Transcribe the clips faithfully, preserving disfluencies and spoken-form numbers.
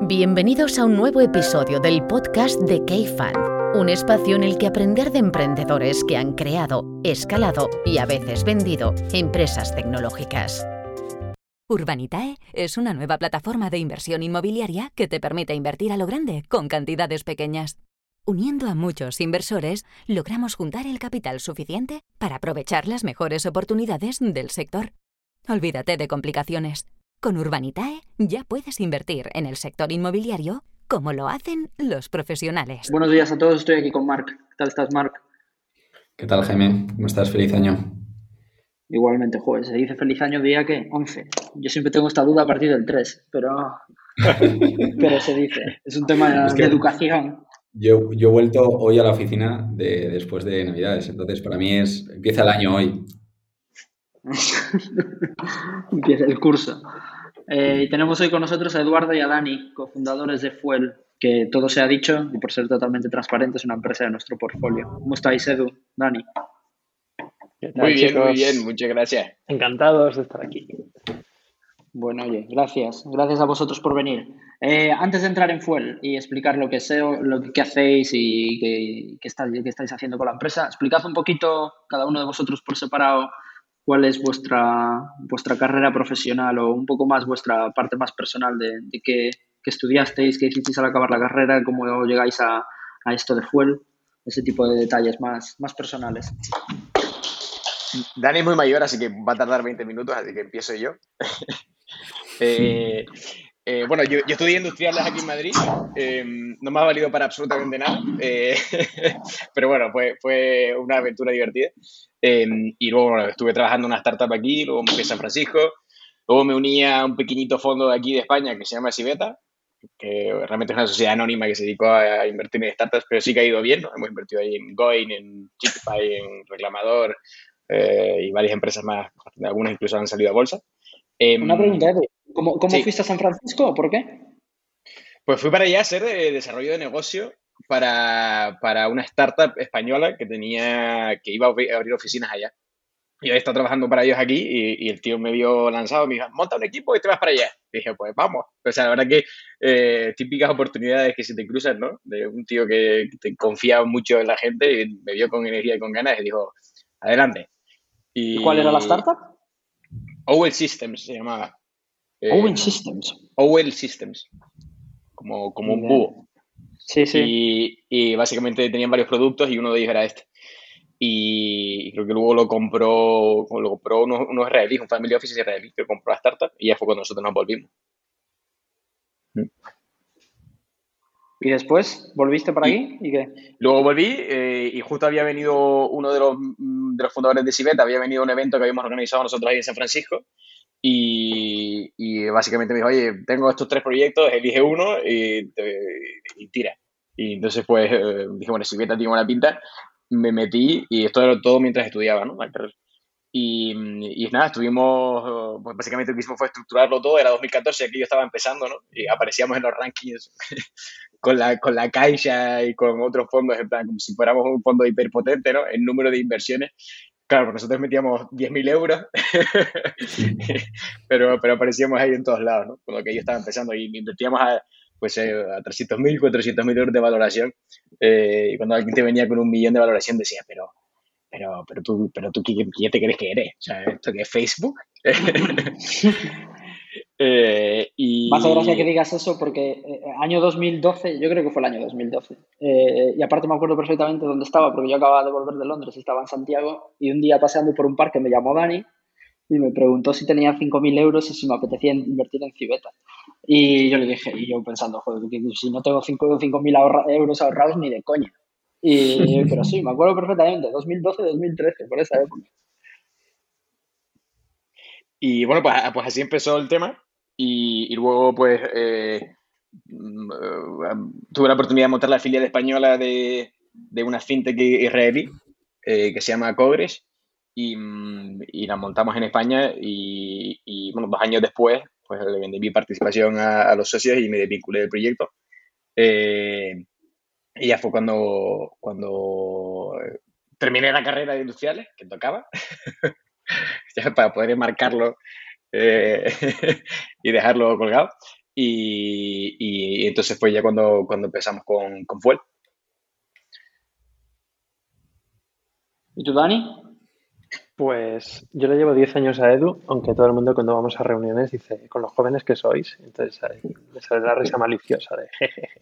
Bienvenidos a un nuevo episodio del podcast de K-Fund, un espacio en el que aprender de emprendedores que han creado, escalado y a veces vendido empresas tecnológicas. Urbanitae es una nueva plataforma de inversión inmobiliaria que te permite invertir a lo grande con cantidades pequeñas. Uniendo a muchos inversores, logramos juntar el capital suficiente para aprovechar las mejores oportunidades del sector. Olvídate de complicaciones. Con Urbanitae ya puedes invertir en el sector inmobiliario como lo hacen los profesionales. Buenos días a todos, estoy aquí con Marc. ¿Qué tal estás, Marc? ¿Qué tal, Jaime? ¿Cómo estás? Feliz año. Igualmente, joder, se dice feliz año día que once. Yo siempre tengo esta duda a partir del tres, pero, pero se dice. Es un tema Es que de educación. yo, yo he vuelto hoy a la oficina de, después de Navidades, entonces para mí es empieza el año hoy. Empieza el curso. Eh, y tenemos hoy con nosotros a Eduardo y a Dani, cofundadores de Fuel, que todo se ha dicho y por ser totalmente transparente es una empresa de nuestro portfolio. ¿Cómo estáis, Edu? Dani. ¿Qué tal, Muy bien, chicos? muy bien, muchas gracias. Encantados de estar aquí. Bueno, oye, gracias. Gracias a vosotros por venir. Eh, antes de entrar en Fuel y explicar lo que sé, lo que, que hacéis y qué que está, que estáis haciendo con la empresa, explicad un poquito, cada uno de vosotros por separado, cuál es vuestra, vuestra carrera profesional o un poco más vuestra parte más personal de, de qué, qué estudiasteis, qué hicisteis al acabar la carrera, cómo llegáis a, a esto de Fuel, ese tipo de detalles más, más personales. Dani es muy mayor, así que va a tardar veinte minutos, así que empiezo yo. eh, eh, bueno, yo, yo estudié industriales aquí en Madrid, eh, no me ha valido para absolutamente nada, eh, pero bueno, fue, fue una aventura divertida. Eh, y luego bueno, estuve trabajando en una startup aquí, luego me fui a San Francisco, luego me uní a un pequeñito fondo de aquí de España que se llama Civeta, que realmente es una sociedad anónima que se dedicó a invertir en startups, pero sí que ha ido bien, ¿no? Hemos invertido ahí en Goin, en Chickpie, en Reclamador, Eh, y varias empresas más, algunas incluso han salido a bolsa. Eh, Una pregunta, Edu. ¿Cómo, cómo sí. fuiste a San Francisco o por qué? Pues fui para allá a hacer de desarrollo de negocio para, para una startup española que tenía que iba a abrir oficinas allá. Y yo he estado trabajando para ellos aquí y, y el tío me vio lanzado, me dijo, monta un equipo y te vas para allá. Y dije, pues vamos. O sea, la verdad que eh, típicas oportunidades que se te cruzan, ¿no? De un tío que te confía mucho en la gente y me vio con energía y con ganas y dijo, adelante. ¿Y cuál era la startup? O L Systems se llamaba. O L Eh, Systems. O L Systems. Como, como un búho. Sí, sí. Y, y básicamente tenían varios productos y uno de ellos era este. Y creo que luego lo compró, lo compró unos, unos israelíes, un family office israelí que compró la startup y ya fue cuando nosotros nos volvimos. ¿Y después volviste para y, aquí? ¿Y qué? Luego volví eh, y justo había venido uno de los, de los fundadores de Civeta, había venido a un evento que habíamos organizado nosotros ahí en San Francisco y, y básicamente me dijo, oye, tengo estos tres proyectos, elige uno y, y tira. Y entonces pues eh, dije, bueno, Civeta tiene buena pinta, me metí y esto era todo mientras estudiaba, ¿no? Y, y nada, estuvimos, pues básicamente lo que hicimos fue estructurarlo todo, era dos mil catorce, aquí yo estaba empezando, ¿no? Y aparecíamos en los rankings con la, con la Caixa y con otros fondos, en plan, como si fuéramos un fondo hiperpotente, ¿no? El número de inversiones. Claro, pues nosotros metíamos diez mil euros, pero, pero aparecíamos ahí en todos lados, ¿no? Con lo que yo estaba empezando y invertíamos a, pues, eh, a trescientos mil, cuatrocientos mil euros de valoración. Eh, y cuando alguien te venía con un millón de valoración decía, pero... Pero, pero tú, pero tú ¿qué, qué te crees que eres? O sea, ¿esto qué es Facebook? eh, y... Me hace gracia que digas eso porque eh, año dos mil doce, yo creo que fue el año dos mil doce. Eh, y aparte me acuerdo perfectamente dónde estaba porque yo acababa de volver de Londres, estaba en Santiago y un día paseando por un parque me llamó Dani y me preguntó si tenía cinco mil euros y si me apetecía invertir en Civeta. Y yo le dije, y yo pensando, joder, que si no tengo cinco mil ahorra, euros ahorrados ni de coña. Y, pero sí, me acuerdo perfectamente, dos mil doce, dos mil trece, por esa época. Y bueno, pues, pues así empezó el tema y, y luego pues eh, tuve la oportunidad de montar la filial española de, de una fintech israelí eh, que se llama Cogres y, y la montamos en España y, y bueno, dos años después pues le vendí mi participación a, a los socios y me desvinculé del proyecto. Eh, Y ya fue cuando, cuando terminé la carrera de industriales, que tocaba, ya para poder enmarcarlo eh, y dejarlo colgado. Y, y, y entonces fue ya cuando, cuando empezamos con, con Fuel. ¿Y tú, Dani? Pues yo le llevo diez años a Edu, aunque todo el mundo cuando vamos a reuniones dice, con los jóvenes que sois, entonces ahí me sale la risa maliciosa de jejeje.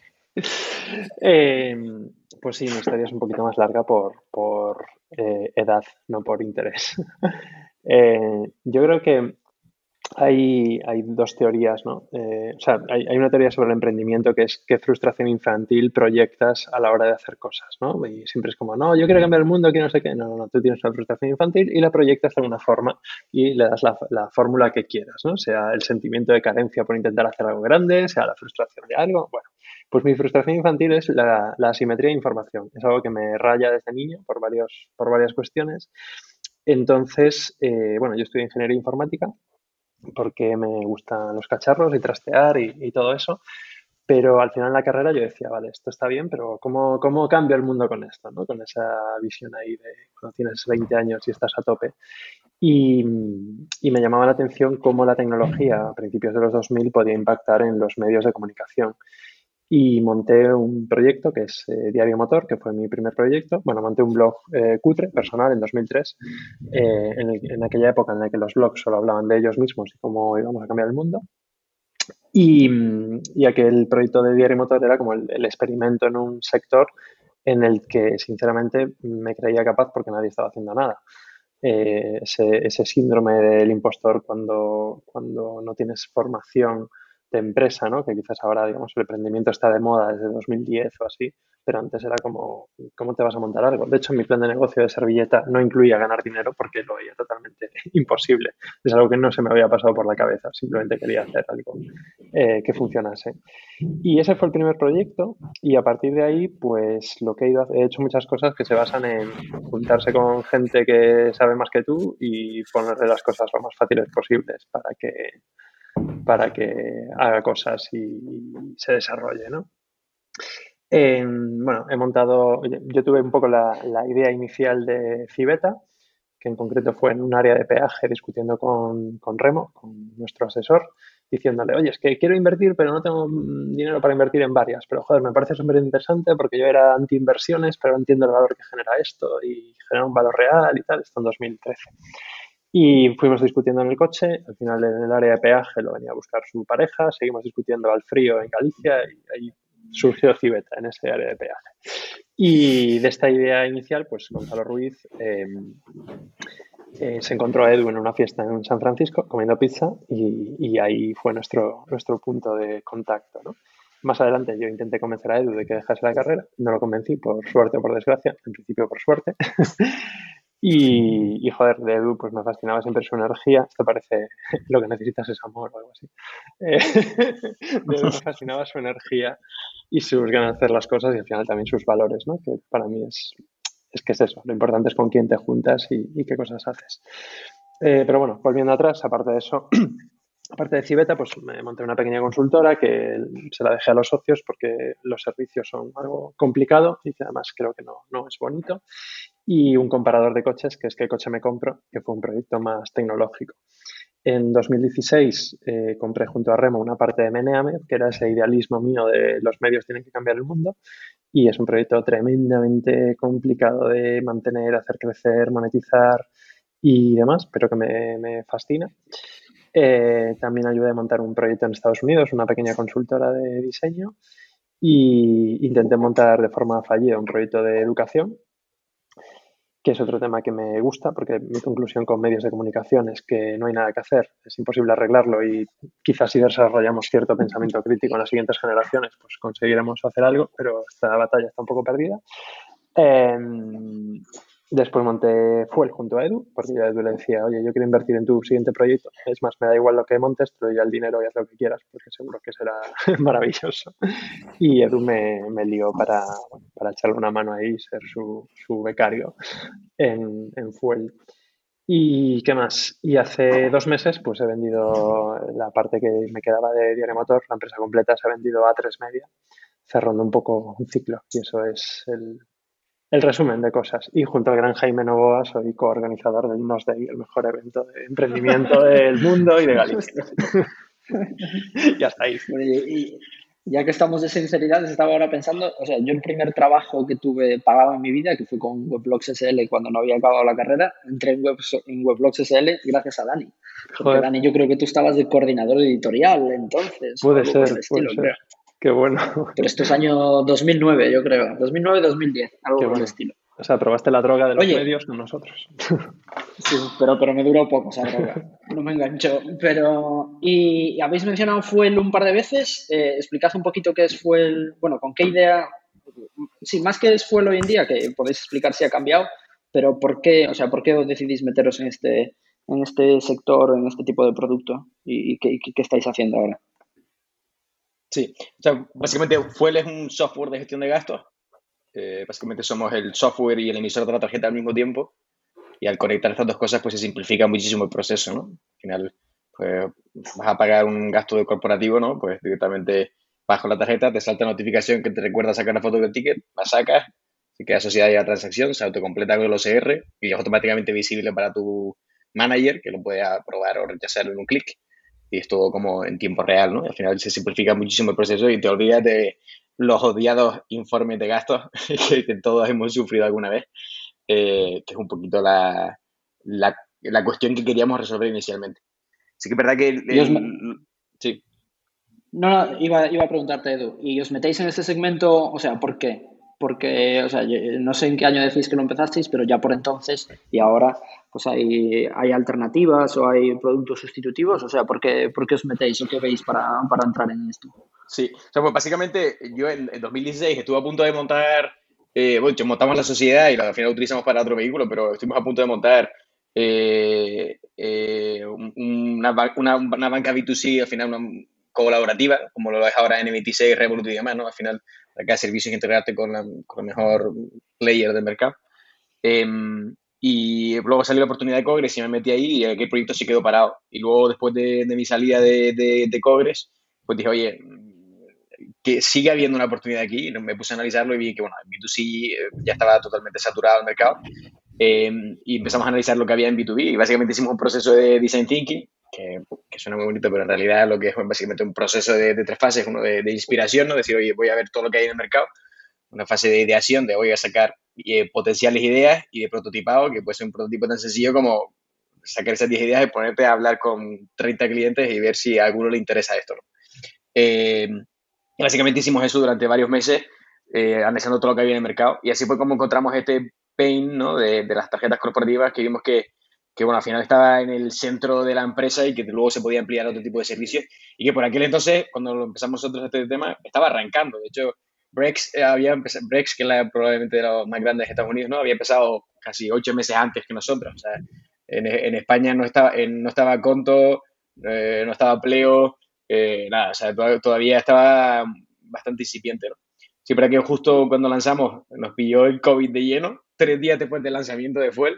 Eh, pues sí, mi historia es un poquito más larga por, por eh, edad, no por interés. Eh, yo creo que hay, hay dos teorías, ¿no? Eh, o sea, hay, hay una teoría sobre el emprendimiento que es qué frustración infantil proyectas a la hora de hacer cosas, ¿no? Y siempre es como, no, yo quiero cambiar el mundo, quiero no sé qué. No, no, no, tú tienes una frustración infantil y la proyectas de alguna forma y le das la, la fórmula que quieras, ¿no? Sea el sentimiento de carencia por intentar hacer algo grande, sea la frustración de algo. Bueno, pues mi frustración infantil es la, la asimetría de información. Es algo que me raya desde niño por, varios, por varias cuestiones. Entonces, eh, bueno, yo estudié ingeniería informática porque me gustan los cacharros y trastear y, y todo eso. Pero al final en la carrera yo decía, vale, esto está bien, pero ¿cómo, cómo cambio el mundo con esto? ¿No? Con esa visión ahí de cuando tienes veinte años y estás a tope. Y, y me llamaba la atención cómo la tecnología a principios de los dos mil podía impactar en los medios de comunicación. Y monté un proyecto que es eh, Diario Motor, que fue mi primer proyecto. Bueno, monté un blog eh, cutre, personal, en dos mil tres, eh, en, el, en aquella época en la que los blogs solo hablaban de ellos mismos y cómo íbamos a cambiar el mundo. Y, y aquel proyecto de Diario Motor era como el, el experimento en un sector en el que, sinceramente, me creía capaz porque nadie estaba haciendo nada. Eh, ese, ese síndrome del impostor cuando, cuando no tienes formación de empresa, ¿no? Que quizás ahora, digamos, el emprendimiento está de moda desde dos mil diez o así, pero antes era como, ¿cómo te vas a montar algo? De hecho, mi plan de negocio de servilleta no incluía ganar dinero porque lo veía totalmente imposible. Es algo que no se me había pasado por la cabeza, simplemente quería hacer algo eh, que funcionase. Y ese fue el primer proyecto y a partir de ahí, pues lo que he ido, he hecho muchas cosas que se basan en juntarse con gente que sabe más que tú y ponerle las cosas lo más fáciles posibles para que para que haga cosas y se desarrolle, ¿no? Eh, bueno, he montado, yo tuve un poco la, la idea inicial de Civeta, que en concreto fue en un área de peaje discutiendo con, con Remo, con nuestro asesor, diciéndole, oye, es que quiero invertir, pero no tengo dinero para invertir en varias, pero joder, me parece súper interesante porque yo era anti-inversiones, pero entiendo el valor que genera esto y genera un valor real y tal, esto en dos mil trece. Y fuimos discutiendo en el coche, al final en el área de peaje lo venía a buscar su pareja, seguimos discutiendo al frío en Galicia y ahí surgió Civeta en ese área de peaje. Y de esta idea inicial, pues Gonzalo Ruiz eh, eh, se encontró a Edu en una fiesta en San Francisco comiendo pizza y, y ahí fue nuestro, nuestro punto de contacto, ¿no? Más adelante yo intenté convencer a Edu de que dejase la carrera, no lo convencí por suerte o por desgracia, en principio por suerte. Y, y, joder, de Edu pues me fascinaba siempre su energía. Esto parece lo que necesitas es amor o algo así. Eh, de Edu me fascinaba su energía y sus ganas de hacer las cosas y al final también sus valores, ¿no? Que para mí es, es que es eso. Lo importante es con quién te juntas y, y qué cosas haces. Eh, pero bueno, volviendo atrás, aparte de eso, aparte de Civeta, pues me monté una pequeña consultora que se la dejé a los socios porque los servicios son algo complicado y que además creo que no, no es bonito. Y un comparador de coches, que es qué coche me compro, que fue un proyecto más tecnológico. En dos mil dieciséis eh, compré junto a Remo una parte de Meneame, que era ese idealismo mío de los medios tienen que cambiar el mundo, y es un proyecto tremendamente complicado de mantener, hacer crecer, monetizar y demás, pero que me, me fascina. Eh, también ayudé a montar un proyecto en Estados Unidos, una pequeña consultora de diseño, y intenté montar de forma fallida un proyecto de educación, que es otro tema que me gusta, porque mi conclusión con medios de comunicación es que no hay nada que hacer, es imposible arreglarlo y quizás si desarrollamos cierto pensamiento crítico en las siguientes generaciones, pues conseguiremos hacer algo, pero esta batalla está un poco perdida. Eh, después monté Fuel junto a Edu, porque yo a Edu le decía, oye, yo quiero invertir en tu siguiente proyecto, es más, me da igual lo que montes, te doy el dinero y haz lo que quieras, porque seguro que será maravilloso. Y Edu me, me lió para, bueno, para echarle una mano ahí y ser su, su becario en, en Fuel. ¿Y qué más? Y hace dos meses pues he vendido la parte que me quedaba de Diario Motor, la empresa completa se ha vendido a A tres Media, cerrando un poco un ciclo, y eso es el, el resumen de cosas. Y junto al gran Jaime Novoa soy coorganizador del Nos Day, el mejor evento de emprendimiento del mundo y de Galicia. Y hasta ahí. Bueno, y, Ya que estamos de sinceridad, estaba ahora pensando, o sea, yo el primer trabajo que tuve pagado en mi vida, que fue con Weblogs S L cuando no había acabado la carrera, entré en, Web, en Weblogs S L gracias a Dani. Porque Joder, Dani, yo creo que tú estabas de coordinador editorial entonces, o puede algo por el ser, puede estilo, ser. creo. Qué bueno, Pero esto es año dos mil nueve, yo creo. dos mil nueve, dos mil diez, algo qué por el bueno. estilo. O sea, probaste la droga de los Oye, medios con nosotros. sí, pero, pero me duró poco esa droga. No me enganchó. Pero, y habéis mencionado Fuel un par de veces. Eh, explicad un poquito qué es Fuel. Bueno, con qué idea. Sí, más que es Fuel hoy en día, que podéis explicar si ha cambiado, pero ¿por qué, o sea, por qué os decidís meteros en este, en este sector, en este tipo de producto? ¿Y, y qué, qué- qué estáis haciendo ahora? Sí, o sea, básicamente Fuel es un software de gestión de gastos. Eh, básicamente somos el software y el emisor de la tarjeta al mismo tiempo. Y al conectar estas dos cosas, pues se simplifica muchísimo el proceso, ¿no? Al final, pues vas a pagar un gasto de corporativo, ¿no? Pues directamente vas con la tarjeta, te salta notificación que te recuerda sacar la foto del ticket, la sacas, se queda asociada a la transacción, se autocompleta con el O C R y es automáticamente visible para tu manager, que lo puede aprobar o rechazar en un clic. Y es todo como en tiempo real, ¿no? Y al final se simplifica muchísimo el proceso y te olvidas de los odiados informes de gastos que todos hemos sufrido alguna vez, eh, que es un poquito la, la, la, cuestión que queríamos resolver inicialmente. Sí que es verdad que el, Y os, el, sí. No, no, iba, iba a preguntarte, Edu, ¿y os metéis en este segmento? O sea, ¿por qué? Porque, o sea, yo- no sé en qué año decís que lo empezasteis, pero ya por entonces y ahora, pues hay, hay alternativas o hay productos sustitutivos. O sea, ¿por qué, por qué os metéis o qué veis para, para entrar en esto? Sí, o sea, pues básicamente yo en, en dos mil dieciséis estuve a punto de montar, eh, bueno, montamos la sociedad y la, al final la utilizamos para otro vehículo, pero estuvimos a punto de montar eh, eh, una, una, una banca B dos C, al final una colaborativa, como lo es ahora N veintiséis, Revolut y demás, ¿no? Al final, para cada servicio integrarte con, la, con el mejor player del mercado. Eh, y luego salió la oportunidad de Cogres y me metí ahí y aquel proyecto se quedó parado. Y luego, después de, de mi salida de, de, de Cogres, pues dije, oye, que sigue habiendo una oportunidad aquí. Y me puse a analizarlo y vi que, bueno, en B dos C ya estaba totalmente saturado el mercado. Eh, y empezamos a analizar lo que había en B dos B y básicamente hicimos un proceso de design thinking, que, que suena muy bonito, pero en realidad lo que es básicamente un proceso de, de tres fases, uno de, de inspiración, ¿no? Decir, oye, voy a ver todo lo que hay en el mercado. Una fase de ideación, de voy a sacar eh, potenciales ideas, y de prototipado, que puede ser un prototipo tan sencillo como sacar esas diez ideas y ponerte a hablar con treinta clientes y ver si a alguno le interesa esto, ¿no? Eh, básicamente hicimos eso durante varios meses, eh, analizando todo lo que había en el mercado, y así fue como encontramos este pain, ¿no? de, de las tarjetas corporativas, que vimos que, que, bueno, al final estaba en el centro de la empresa y que luego se podía ampliar a otro tipo de servicios, y que por aquel entonces, cuando lo empezamos nosotros este tema, estaba arrancando. De hecho, Brex, eh, había empezado, Brex, que es la, probablemente de los más grandes de Estados Unidos, ¿no? Había empezado casi ocho meses antes que nosotros. O sea, en, en España no estaba, en, no estaba Conto, eh, no estaba Pleo, eh, nada, o sea, to todavía estaba bastante incipiente, ¿no? Siempre que justo cuando lanzamos nos pilló el COVID de lleno, tres días después del lanzamiento de Fuel,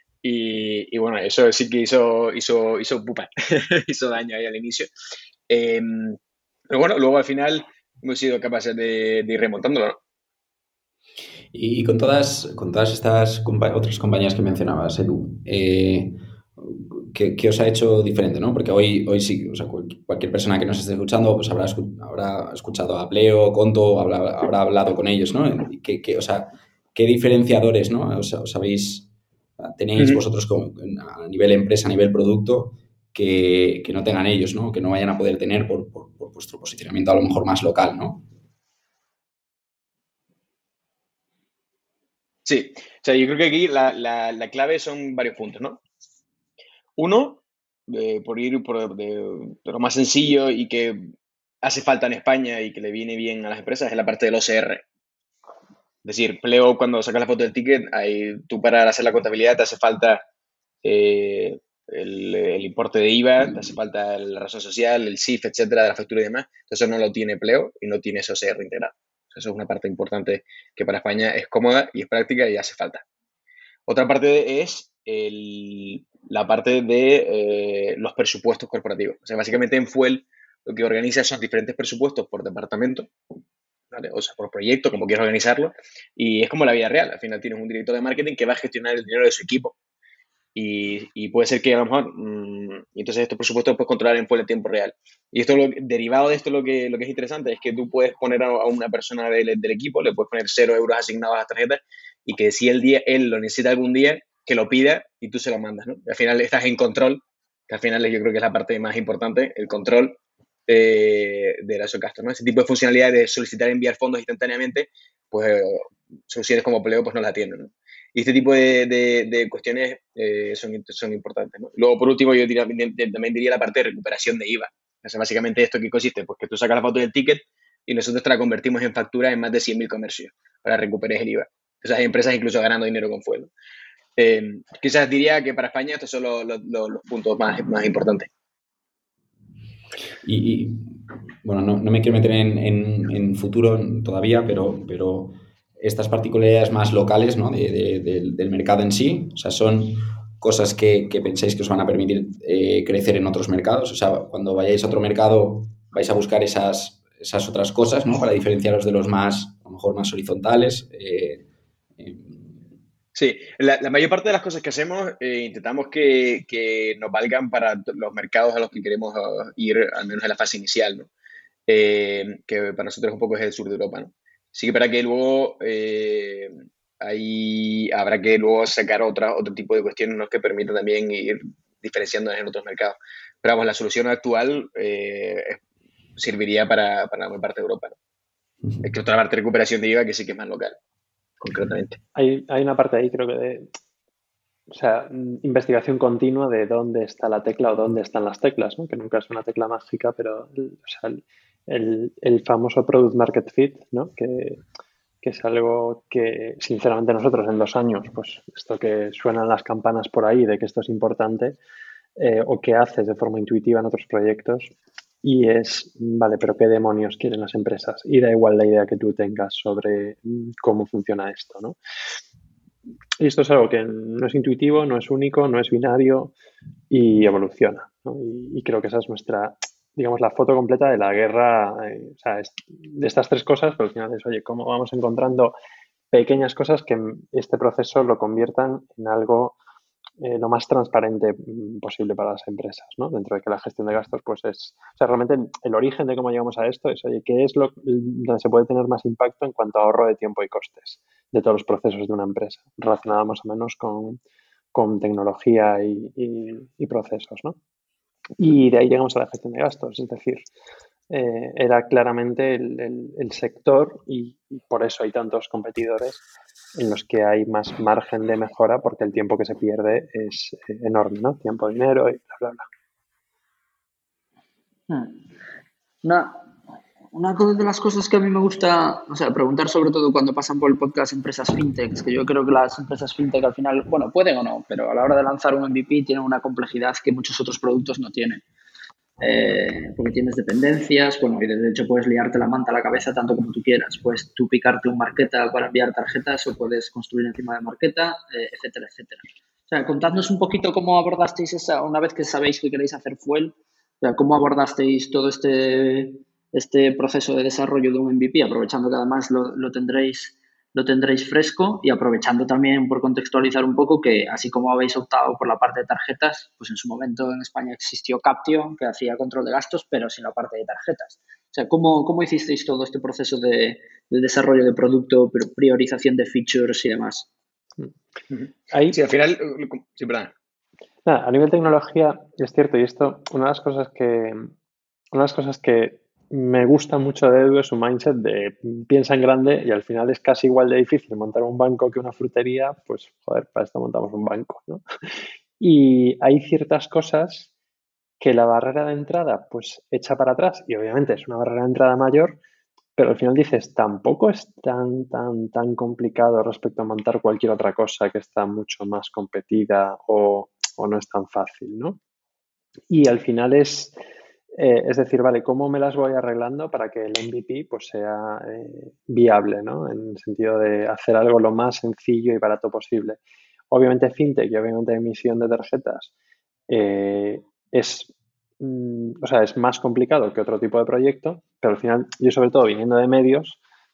y, y bueno, eso sí que hizo, hizo, hizo pupa, hizo daño ahí al inicio. Eh, pero bueno, luego al final hemos sido capaces de, de ir remontándolo, ¿no? Y, y con todas, con todas estas compa otras compañías que mencionabas, Edu, eh, ¿qué, ¿qué os ha hecho diferente, ¿no? Porque hoy, hoy sí, o sea, cualquier persona que nos esté escuchando pues habrá, escu habrá escuchado a Pleo, Conto, habrá, habrá hablado con ellos, ¿no? ¿Qué, qué, o sea, ¿qué diferenciadores, ¿no? os, os habéis, tenéis Uh-huh. vosotros como, a nivel empresa, a nivel producto, que, que no tengan ellos, ¿no? Que no vayan a poder tener por, por, por vuestro posicionamiento a lo mejor más local, ¿no? Sí, o sea, yo creo que aquí la, la, la clave son varios puntos, ¿no? Uno, eh, por ir por de, de lo más sencillo y que hace falta en España y que le viene bien a las empresas, es la parte del O C R. Es decir, Pleo, cuando sacas la foto del ticket, ahí, tú para hacer la contabilidad te hace falta eh, el, el importe de I V A, te hace falta la razón social, el C I F, etcétera, de la factura y demás. Entonces, eso no lo tiene Pleo y no tiene ese O C R integrado. Eso es una parte importante que para España es cómoda y es práctica y hace falta. Otra parte es el, la parte de eh, los presupuestos corporativos. O sea, básicamente en Fuel lo que organiza son diferentes presupuestos por departamento, ¿vale? O sea, por proyecto, como quieras organizarlo, y es como la vida real. Al final tienes un director de marketing que va a gestionar el dinero de su equipo. Y, y puede ser que a lo mejor, mmm, entonces estos presupuestos los puedes controlar en full en tiempo real. Y esto, lo, derivado de esto, lo que, lo que es interesante es que tú puedes poner a, a una persona del, del equipo, le puedes poner cero euros asignados a las tarjetas y que si el día, él lo necesita algún día, que lo pida y tú se lo mandas, ¿no? Al final estás en control, que al final yo creo que es la parte más importante, el control eh, de la Socasto, ¿no? Ese tipo de funcionalidad de solicitar enviar fondos instantáneamente, pues eh, soluciones como Pleo pues no la tienen, ¿no? Y este tipo de, de, de cuestiones eh, son, son importantes, ¿no? Luego, por último, yo diría, también diría la parte de recuperación de I V A. O sea, básicamente, ¿esto qué consiste? Pues que tú sacas la foto del ticket y nosotros te la convertimos en factura en más de cien mil comercios para recuperar el I V A. O sea, hay empresas incluso ganando dinero con fuego. Eh, quizás diría que para España estos son los, los, los puntos más, más importantes. Y, y bueno, no, no me quiero meter en, en, en futuro todavía, pero, pero estas particularidades más locales, ¿no? de, de, de, del mercado en sí, o sea, son cosas que, que pensáis que os van a permitir eh, crecer en otros mercados. O sea, cuando vayáis a otro mercado vais a buscar esas, esas otras cosas, ¿no? Para diferenciaros de los más, a lo mejor, más horizontales. Eh, eh, Sí, la, la mayor parte de las cosas que hacemos eh, intentamos que, que nos valgan para los mercados a los que queremos uh, ir, al menos en la fase inicial, ¿no? Eh, que para nosotros un poco es el sur de Europa, ¿no? Sí que para que luego eh, ahí habrá que luego sacar otra, otro tipo de cuestiones, ¿no? Que permitan también ir diferenciándonos en otros mercados. Pero vamos, la solución actual eh, serviría para, para la mayor parte de Europa, ¿no? Es que otra parte de recuperación de I V A que sí que es más local, concretamente. Hay, hay una parte ahí, creo que de, o sea, investigación continua de dónde está la tecla o dónde están las teclas, ¿no? Que nunca es una tecla mágica, pero el, o sea, el, el, el famoso product market fit, ¿no? Que, que es algo que, sinceramente, nosotros en dos años, pues esto que suenan las campanas por ahí de que esto es importante, eh, o que haces de forma intuitiva en otros proyectos, y es, vale, pero ¿qué demonios quieren las empresas? Y da igual la idea que tú tengas sobre cómo funciona esto, ¿no? Y esto es algo que no es intuitivo, no es único, no es binario y evoluciona, ¿no? Y, y creo que esa es nuestra, digamos, la foto completa de la guerra, eh, o sea, es, de estas tres cosas, pero al final es, oye, ¿cómo vamos encontrando pequeñas cosas que este proceso lo conviertan en algo eh, lo más transparente posible para las empresas, ¿no? Dentro de que la gestión de gastos, pues es, o sea, realmente el, el origen de cómo llegamos a esto es, oye, ¿qué es lo donde se puede tener más impacto en cuanto a ahorro de tiempo y costes de todos los procesos de una empresa, relacionada más o menos con, con tecnología y, y, y procesos, ¿no? Y de ahí llegamos a la gestión de gastos, es decir, eh, era claramente el, el, el sector y, y por eso hay tantos competidores en los que hay más margen de mejora porque el tiempo que se pierde es eh, enorme, ¿no? Tiempo, dinero y bla, bla, bla. Una, una de las cosas que a mí me gusta, o sea, preguntar sobre todo cuando pasan por el podcast empresas fintech, es que yo creo que las empresas fintech al final, bueno, pueden o no, pero a la hora de lanzar un M V P tienen una complejidad que muchos otros productos no tienen. Eh, porque tienes dependencias, bueno, y de hecho puedes liarte la manta a la cabeza tanto como tú quieras. Puedes tú picarte un Marqeta para enviar tarjetas o puedes construir encima de Marqeta, eh, etcétera, etcétera. O sea, contadnos un poquito cómo abordasteis esa, una vez que sabéis que queréis hacer Fuel, o sea, cómo abordasteis todo este, este proceso de desarrollo de un M V P, aprovechando que además lo, lo tendréis lo tendréis fresco y aprovechando también por contextualizar un poco que así como habéis optado por la parte de tarjetas, pues en su momento en España existió Captio que hacía control de gastos, pero sin la parte de tarjetas. O sea, ¿cómo, cómo hicisteis todo este proceso de, de desarrollo de producto, priorización de features y demás? Ahí, sí, al final, sí, perdón. Nada, a nivel tecnología es cierto, y esto, una de las cosas que, una de las cosas que me gusta mucho de Edu es su mindset de piensa en grande y al final es casi igual de difícil montar un banco que una frutería, pues joder, para esto montamos un banco, ¿no? Y hay ciertas cosas que la barrera de entrada pues echa para atrás y obviamente es una barrera de entrada mayor, pero al final dices, tampoco es tan, tan, tan complicado respecto a montar cualquier otra cosa que está mucho más competida o, o no es tan fácil, ¿no? Y al final es... Eh, es decir, vale, ¿cómo me las voy arreglando para que el M V P pues, sea eh, viable, ¿no? En el sentido de hacer algo lo más sencillo y barato posible. Obviamente fintech y obviamente emisión de tarjetas eh, es, mm, o sea, es más complicado que otro tipo de proyecto, pero al final yo sobre todo viniendo de medios,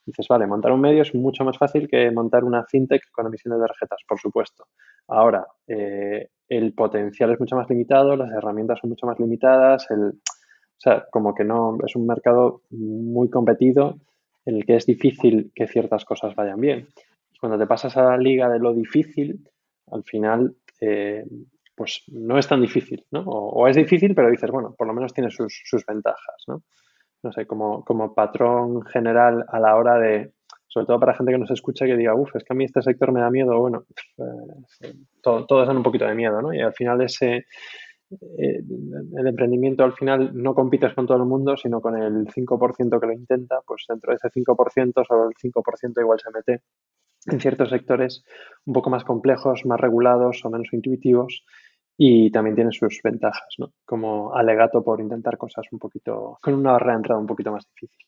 Dices, vale, montar un medio es mucho más fácil que montar una fintech con emisión de tarjetas, por supuesto. Ahora, eh, el potencial es mucho más limitado, las herramientas son mucho más limitadas, el, o sea, como que no, es un mercado muy competido en el que es difícil que ciertas cosas vayan bien. Y cuando te pasas a la liga de lo difícil, al final, eh, pues no es tan difícil, ¿no? O, o es difícil, pero dices, bueno, por lo menos tiene sus, sus ventajas, ¿no? No sé, como, como patrón general a la hora de, sobre todo para gente que nos escucha que diga, uff, es que a mí este sector me da miedo, bueno, eh, todo, todos dan un poquito de miedo, ¿no? Y al final ese, eh, el emprendimiento al final no compites con todo el mundo, sino con el cinco por ciento que lo intenta, pues dentro de ese cinco por ciento, solo el cinco por ciento igual se mete en ciertos sectores un poco más complejos, más regulados o menos intuitivos. Y también tiene sus ventajas, ¿no? Como alegato por intentar cosas un poquito, con una barrera de entrada un poquito más difícil.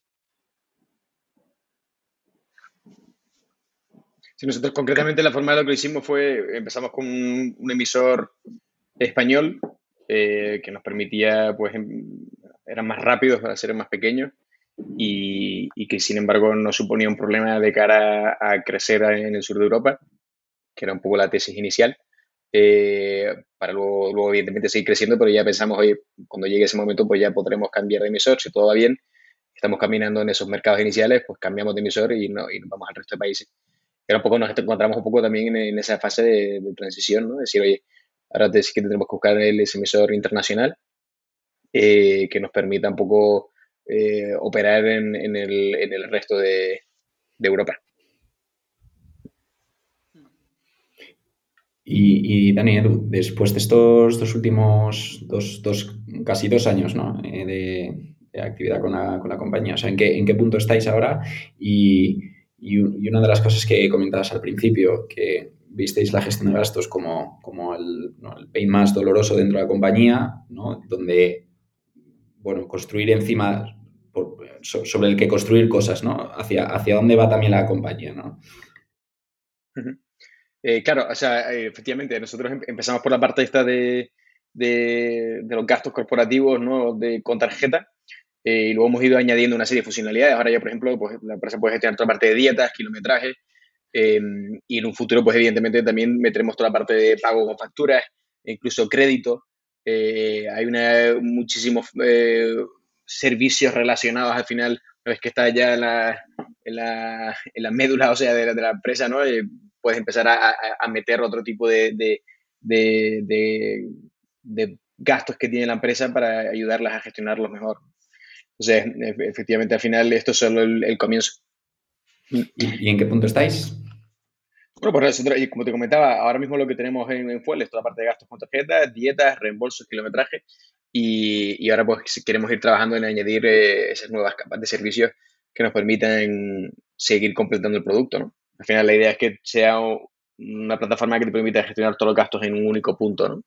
Sí, nosotros concretamente la forma de lo que hicimos fue, empezamos con un, un emisor español eh, que nos permitía, pues, em, eran más rápidos para ser más pequeños y, y que sin embargo no suponía un problema de cara a, a crecer en el sur de Europa, que era un poco la tesis inicial. Eh, para luego, luego, evidentemente, seguir creciendo, pero ya pensamos, oye, cuando llegue ese momento, pues ya podremos cambiar de emisor, si todo va bien, estamos caminando en esos mercados iniciales, pues cambiamos de emisor y, no, y nos vamos al resto de países. Pero un poco nos encontramos un poco también en, en esa fase de, de transición, ¿no? Decir, oye, ahora te, sí que tendremos que buscar el ese emisor internacional eh, que nos permita un poco eh, operar en, en, el, en el resto de, de Europa. Y, y Dani, Edu, después de estos dos últimos, dos, dos, casi dos años, ¿no? eh, de, de actividad con la, con la compañía, o sea, ¿en qué, en qué punto estáis ahora? Y, y, y una de las cosas que comentabas al principio, que visteis la gestión de gastos como, como el, ¿no? el pain más doloroso dentro de la compañía, ¿no? Donde, bueno, construir encima, por, sobre el que construir cosas, ¿no? Hacia, hacia dónde va también la compañía, ¿no? Uh-huh. Eh, claro, o sea, eh, efectivamente, nosotros em- empezamos por la parte esta de, de, de los gastos corporativos, ¿no? De, con tarjeta, eh, y luego hemos ido añadiendo una serie de funcionalidades. Ahora ya, por ejemplo, pues, la empresa puede gestionar toda la parte de dietas, kilometraje, eh, y en un futuro, pues evidentemente también meteremos toda la parte de pago con facturas, e incluso crédito. Eh, hay una, muchísimos eh, servicios relacionados al final, una vez que está ya en la, en la, en la médula, o sea, de la, de la empresa, ¿no? Eh, puedes empezar a, a, a meter otro tipo de, de, de, de, de gastos que tiene la empresa para ayudarlas a gestionarlos mejor. Entonces, efectivamente, al final esto es solo el, el comienzo. ¿Y, ¿Y en qué punto estáis? Bueno, pues nosotros, y como te comentaba, ahora mismo lo que tenemos en, en Fuel es toda la parte de gastos con tarjetas, dietas, reembolsos, kilometraje, y, y ahora pues queremos ir trabajando en añadir eh, esas nuevas capas de servicios que nos permitan seguir completando el producto, ¿no? Al final la idea es que sea una plataforma que te permita gestionar todos los gastos en un único punto, ¿no?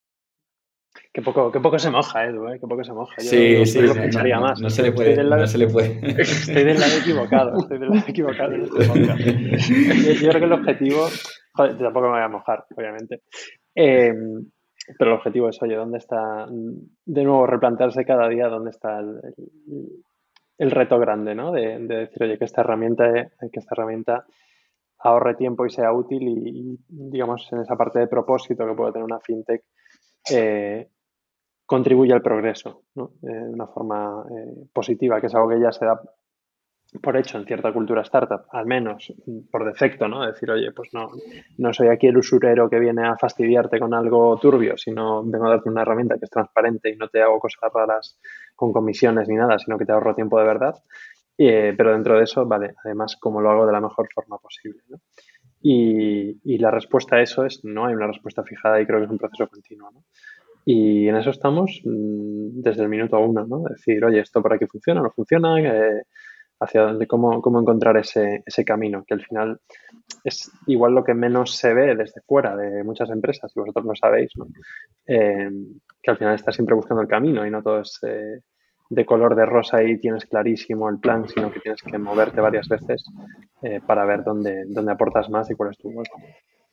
Qué poco, qué poco se moja, Edu, ¿eh? Qué poco se moja. Yo Sí, lo, sí, lo no, escucharía no, más. no se le Estoy puede, del lado, no se le puede. Estoy del lado equivocado, estoy del lado equivocado en este podcast. Yo, yo creo que el objetivo, joder, tampoco me voy a mojar, obviamente, eh, pero el objetivo es, oye, ¿dónde está? De nuevo, replantearse cada día dónde está el, el, el reto grande, ¿no? De, de decir, oye, que esta herramienta, que esta herramienta ahorre tiempo y sea útil y, y, digamos, en esa parte de propósito que puede tener una fintech, eh, contribuye al progreso, ¿no? Eh, de una forma eh, positiva, que es algo que ya se da por hecho en cierta cultura startup, al menos por defecto, ¿no? Decir, oye, pues no, no soy aquí el usurero que viene a fastidiarte con algo turbio, sino vengo a darte una herramienta que es transparente y no te hago cosas raras con comisiones ni nada, sino que te ahorro tiempo de verdad. Eh, pero dentro de eso, vale, además, cómo lo hago de la mejor forma posible, ¿no? Y, y la respuesta a eso es, no hay una respuesta fijada y creo que es un proceso continuo, ¿no? Y en eso estamos mmm, desde el minuto uno, ¿no? Decir, oye, esto por aquí funciona, no funciona, eh, hacia dónde, cómo, cómo encontrar ese, ese camino, que al final es igual lo que menos se ve desde fuera de muchas empresas, y vosotros lo sabéis, ¿no? Eh, que al final estás siempre buscando el camino y no todo es eh, de color de rosa y tienes clarísimo el plan, sino que tienes que moverte varias veces eh, para ver dónde, dónde aportas más y cuál es tu hueco.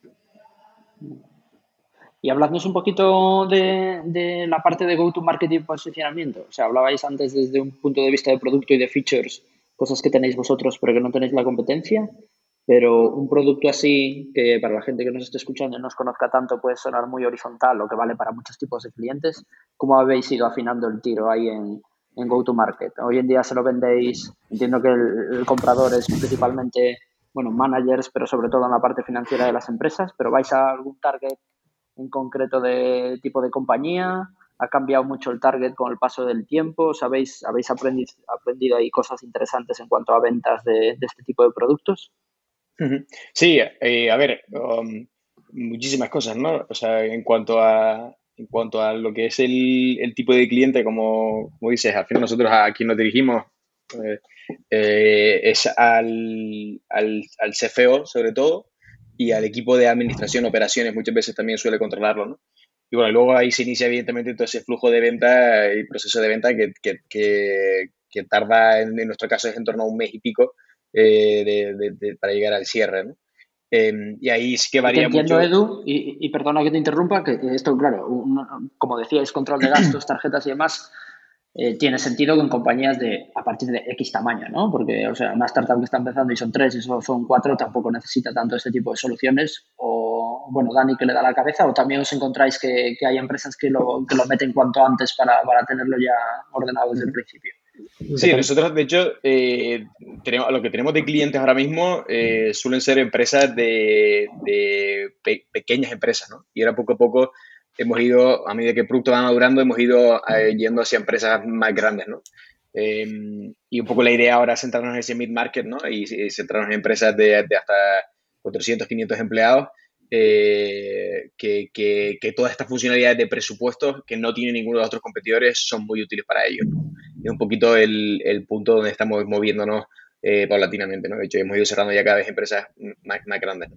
Y habladnos un poquito de, de la parte de go-to-market y posicionamiento. O sea, hablabais antes desde un punto de vista de producto y de features cosas que tenéis vosotros pero que no tenéis la competencia. Pero un producto así, que para la gente que nos esté escuchando y no os conozca tanto, puede sonar muy horizontal o que vale para muchos tipos de clientes. ¿Cómo habéis ido afinando el tiro ahí en, en go-to-market? Hoy en día se lo vendéis, entiendo que el, el comprador es principalmente, bueno, managers, pero sobre todo en la parte financiera de las empresas, pero ¿vais a algún target en concreto de tipo de compañía? ¿Ha cambiado mucho el target con el paso del tiempo? ¿Sabéis, ¿Habéis aprendido, aprendido ahí cosas interesantes en cuanto a ventas de, de este tipo de productos? Sí, eh, a ver, um, muchísimas cosas, ¿no? O sea, en cuanto a, en cuanto a lo que es el, el tipo de cliente, como, como dices, al final nosotros a quien nos dirigimos eh, eh, es al, al, al C F O, sobre todo, y al equipo de administración, operaciones, muchas veces también suele controlarlo, ¿no? Y bueno, luego ahí se inicia evidentemente todo ese flujo de venta y proceso de venta que, que, que, que tarda, en, en nuestro caso, es en torno a un mes y pico eh, de, de, de, para llegar al cierre, ¿no? Eh, y ahí sí que varía te entiendo, mucho. Edu, y, y perdona que te interrumpa, que esto, claro, un, como decíais, control de gastos, tarjetas y demás, eh, tiene sentido con compañías de a partir de X tamaño, ¿no? Porque, o sea, una startup que está empezando y son tres y solo son cuatro, tampoco necesita tanto este tipo de soluciones. O, bueno, Dani que le da la cabeza, o también os encontráis que, que hay empresas que lo, que lo meten cuanto antes para, para tenerlo ya ordenado desde el principio. Sí, nosotros de hecho eh, tenemos, lo que tenemos de clientes ahora mismo eh, suelen ser empresas de, de pe pequeñas empresas, ¿no? Y ahora poco a poco hemos ido, a medida que el producto va madurando, hemos ido eh, yendo hacia empresas más grandes, ¿no? Eh, y un poco la idea ahora es centrarnos en ese mid-market, ¿no? Y, y centrarnos en empresas de, de hasta cuatrocientos, quinientos empleados, eh, que, que, que todas estas funcionalidades de presupuestos que no tiene ninguno de los otros competidores son muy útiles para ellos, ¿no? Es un poquito el, el punto donde estamos moviéndonos eh, paulatinamente, ¿no? De hecho, hemos ido cerrando ya cada vez empresas más, más grandes, ¿no?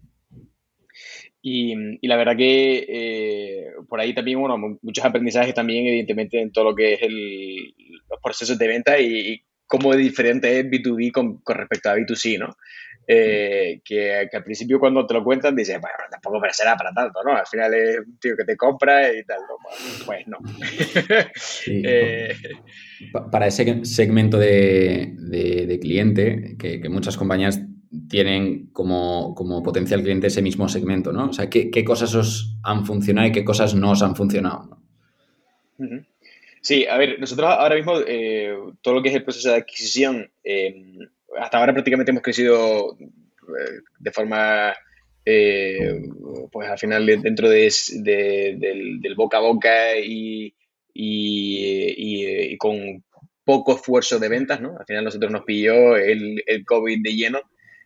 Y, y la verdad que eh, por ahí también, bueno, muchos aprendizajes también, evidentemente, en todo lo que es el, los procesos de venta y, y cómo diferente es B dos B con, con respecto a B dos C, ¿no? Eh, que, que al principio cuando te lo cuentan dices, bueno, tampoco será para tanto, ¿no? Al final es un tío que te compra y tal, ¿no? Pues no. Sí. eh, Para ese segmento de, de, de cliente, que, que muchas compañías tienen como, como potencial cliente ese mismo segmento, ¿no? O sea, ¿qué, qué cosas os han funcionado y qué cosas no os han funcionado, ¿no? Uh-huh. Sí, a ver, nosotros ahora mismo eh, todo lo que es el proceso de adquisición, eh, hasta ahora prácticamente hemos crecido eh, de forma, eh, pues al final dentro de, de, del, del boca a boca y, y, y, y con poco esfuerzo de ventas, ¿no? Al final nosotros nos pilló el, el COVID de lleno.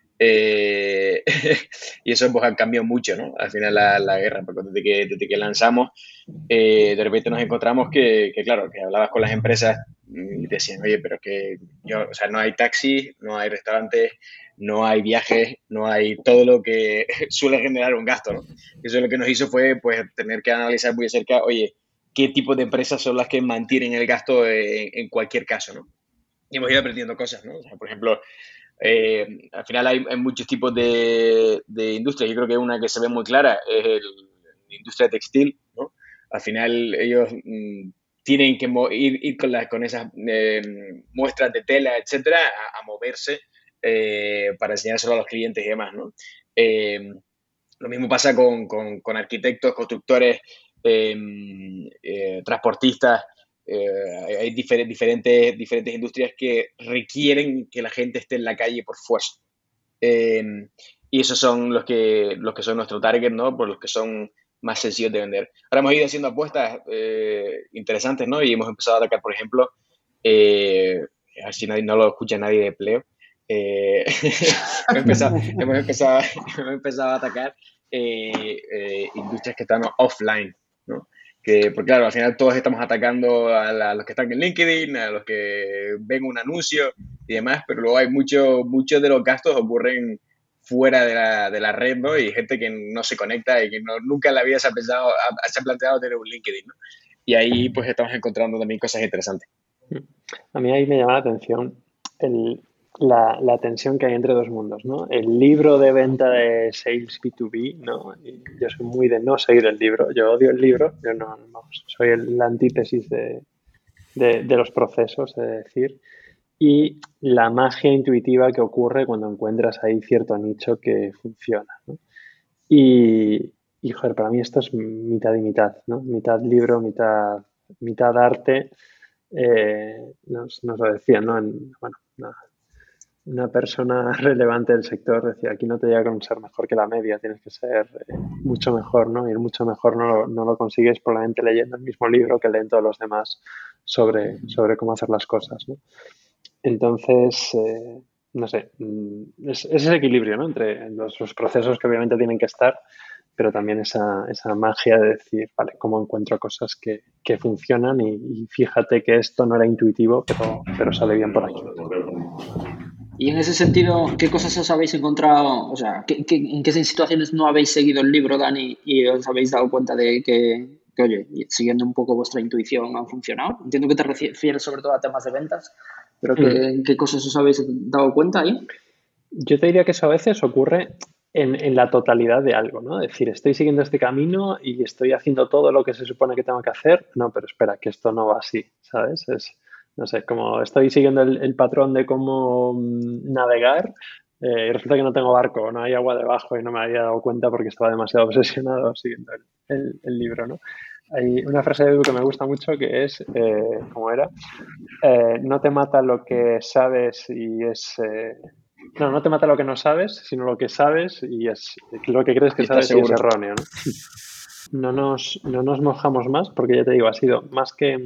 Eh, y eso pues ha cambiado mucho, ¿no? Al final la, la guerra, porque desde que, desde que lanzamos, eh, de repente nos encontramos que, que, claro, que hablabas con las empresas y te decían, oye, pero que yo, o sea, no hay taxis, no hay restaurantes, no hay viajes, no hay todo lo que suele generar un gasto, ¿no? Eso lo que nos hizo fue, pues, tener que analizar muy de cerca, oye, qué tipo de empresas son las que mantienen el gasto en, en cualquier caso, ¿no? Y hemos ido aprendiendo cosas, ¿no? O sea, por ejemplo, Eh, al final hay, hay muchos tipos de, de industrias. Yo creo que una que se ve muy clara es el, la industria textil, ¿no? Al final ellos mmm, tienen que ir, ir con, la, con esas eh, muestras de tela, etcétera, a, a moverse eh, para enseñárselo a los clientes y demás, ¿no? Eh, lo mismo pasa con, con, con arquitectos, constructores, eh, eh, transportistas. Eh, hay difer diferentes, diferentes industrias que requieren que la gente esté en la calle por fuerza. Eh, y esos son los que, los que son nuestro target, ¿no? Por los que son más sencillos de vender. Ahora hemos ido haciendo apuestas eh, interesantes, ¿no? Y hemos empezado a atacar, por ejemplo, eh, así nadie, no lo escucha nadie de empleo. Eh, hemos, empezado, hemos, empezado, hemos empezado a atacar eh, eh, industrias que están offline, ¿no? Que, porque claro, al final todos estamos atacando a, la, a los que están en LinkedIn, a los que ven un anuncio y demás, pero luego hay muchos muchos de los gastos ocurren fuera de la, de la red, ¿no? Y gente que no se conecta y que no, nunca en la vida se ha, pensado, ha, se ha planteado tener un LinkedIn, ¿no? Y ahí pues estamos encontrando también cosas interesantes. A mí ahí me llama la atención el, la, la tensión que hay entre dos mundos, ¿no? El libro de venta de Sales B dos B, ¿no? Y yo soy muy de no seguir el libro, yo odio el libro, yo no, vamos, soy el, la antítesis de, de, de los procesos, es decir, y la magia intuitiva que ocurre cuando encuentras ahí cierto nicho que funciona, ¿no? Y, y, joder, para mí esto es mitad y mitad, ¿no? Mitad libro, mitad, mitad arte. Eh, nos, nos lo decían, ¿no? En, bueno, una, una persona relevante del sector decía, aquí no te llega con ser mejor que la media, tienes que ser eh, mucho mejor, ¿no? Y el mucho mejor no, lo- no lo consigues probablemente leyendo el mismo libro que leen todos los demás sobre, sobre cómo hacer las cosas, ¿no? Entonces, eh, no sé, mm, es, es ese equilibrio, ¿no? Entre los, los procesos que obviamente tienen que estar, pero también esa, esa magia de decir, vale, cómo encuentro cosas que, que funcionan y, y fíjate que esto no era intuitivo, pero, pero sale bien por aquí. Y en ese sentido, ¿qué cosas os habéis encontrado? O sea, ¿qué, qué- en qué situaciones no habéis seguido el libro, Dani, y os habéis dado cuenta de que, que, oye, siguiendo un poco vuestra intuición han funcionado? Entiendo que te refieres sobre todo a temas de ventas, pero Mm. ¿qué, qué cosas os habéis dado cuenta ahí? Yo te diría que eso a veces ocurre en, en la totalidad de algo, ¿no? Es decir, estoy siguiendo este camino y estoy haciendo todo lo que se supone que tengo que hacer. No, pero espera, que esto no va así, ¿sabes? Es, no sé, como estoy siguiendo el, el patrón de cómo mm, navegar eh, y resulta que no tengo barco, no hay agua debajo y no me había dado cuenta porque estaba demasiado obsesionado siguiendo el, el- el libro, ¿no? Hay una frase de Edu que me gusta mucho que es, eh, ¿cómo era? Eh, no te mata lo que sabes y es... eh, no, no te mata lo que no sabes, sino lo que sabes y es lo que crees que Y estás sabes y es seguro. erróneo, ¿no? No nos, no nos mojamos más porque ya te digo, ha sido más que,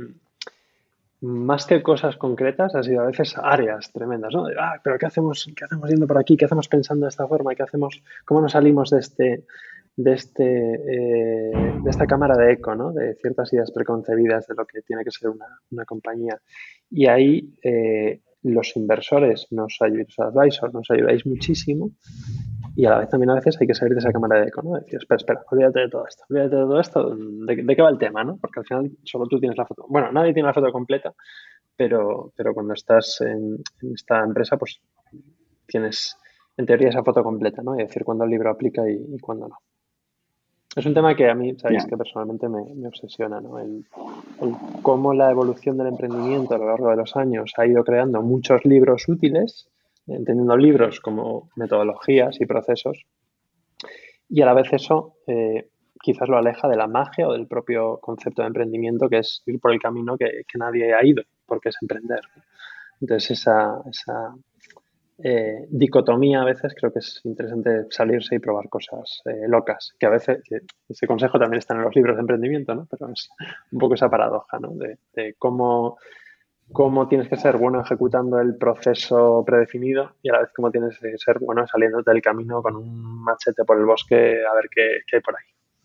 más que cosas concretas, ha sido a veces áreas tremendas, ¿no? De, ah, pero ¿qué hacemos, qué hacemos yendo por aquí? ¿Qué hacemos pensando de esta forma? ¿Qué hacemos? ¿Cómo nos salimos de este, de este, eh, de esta cámara de eco, ¿no? De ciertas ideas preconcebidas de lo que tiene que ser una, una compañía. Y ahí eh, los inversores, nos ayudan, los advisors, nos ayudáis muchísimo y a la vez también a veces hay que salir de esa cámara de eco, ¿no? Decir, espera, espera, olvídate de todo esto, olvídate de todo esto, ¿de, de qué va el tema, no? Porque al final solo tú tienes la foto. Bueno, nadie tiene la foto completa, pero, pero cuando estás en, en esta empresa, pues tienes en teoría esa foto completa, ¿no? Y decir cuándo el libro aplica y, y cuándo no. Es un tema que a mí, sabéis, Ya. que personalmente me, me obsesiona, ¿no? El, el cómo la evolución del emprendimiento a lo largo de los años ha ido creando muchos libros útiles, entendiendo libros como metodologías y procesos, y a la vez eso eh, quizás lo aleja de la magia o del propio concepto de emprendimiento, que es ir por el camino que, que nadie ha ido, porque es emprender. Entonces esa, esa eh, dicotomía a veces creo que es interesante salirse y probar cosas eh, locas, que a veces, que ese consejo también está en los libros de emprendimiento, ¿no? Pero es un poco esa paradoja, ¿no? De, de cómo, cómo tienes que ser bueno ejecutando el proceso predefinido y a la vez cómo tienes que ser bueno saliéndote del camino con un machete por el bosque a ver qué, qué hay por ahí.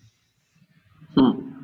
Hmm.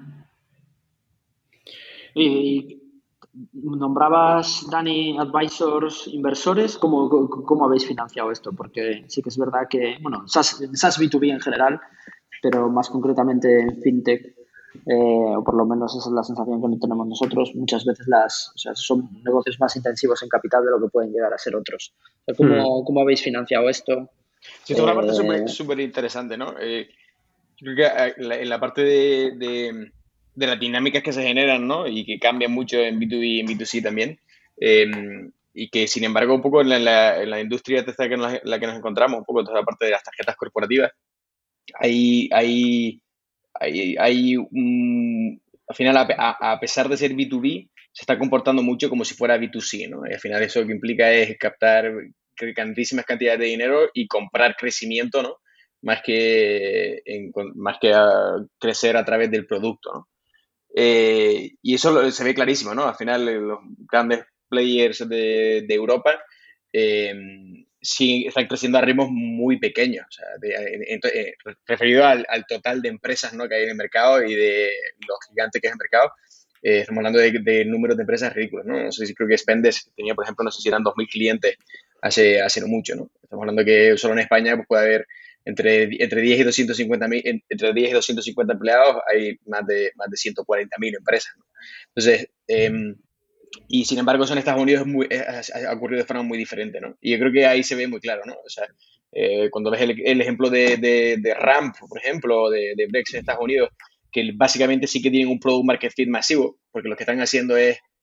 Y nombrabas, Dani, advisors, inversores. ¿Cómo, cómo, cómo habéis financiado esto? Porque sí que es verdad que, bueno, SaaS, SaaS B dos B en general, pero más concretamente en FinTech, eh, o por lo menos esa es la sensación que tenemos nosotros, muchas veces las, o sea, son negocios más intensivos en capital de lo que pueden llegar a ser otros. O sea, ¿cómo, Hmm. ¿Cómo habéis financiado esto? Sí, esto es una parte Eh, súper interesante, ¿no? Eh, yo creo que eh, la- en la parte de, de, de las dinámicas que se generan, ¿no? Y que cambian mucho en B dos B y en B dos C también. eh, y que, sin embargo, un poco en la, en la, en la industria esta que nos, la que nos encontramos, un poco toda la parte de las tarjetas corporativas, hay, hay, hay, hay un, al final, a, a, a pesar de ser B dos B, se está comportando mucho como si fuera B dos C, ¿no? Y al final eso lo que implica es captar grandísimas cantidades de dinero y comprar crecimiento, ¿no? Más que, en, más que a crecer a través del producto, ¿no? Eh, y eso lo, se ve clarísimo, ¿no? Al final, los grandes players de, de Europa eh, sí están creciendo a ritmos muy pequeños, o sea, de, en, en, referido al, al, total de empresas, ¿no? Que hay en el mercado y de los gigantes que es el mercado. Eh, estamos hablando de, de números de empresas ridículos, ¿no? No sé si creo que Spendes tenía, por ejemplo, no sé si eran dos mil clientes hace, hace no mucho, ¿no? Estamos hablando que solo en España pues, puede haber entre, entre diez y doscientos cincuenta mil, entre diez y doscientos cincuenta empleados, hay más de, más de ciento cuarenta mil empresas, ¿no? Entonces, eh, y sin embargo, eso en Estados Unidos es muy, es, ha ocurrido de forma muy diferente, ¿no? Y yo creo que ahí se ve muy claro, ¿no? O sea, eh, cuando ves el, el ejemplo de, de, de Ramp, por ejemplo, de, de Brex en Estados Unidos, que básicamente sí que tienen un product market fit masivo, porque lo que están haciendo es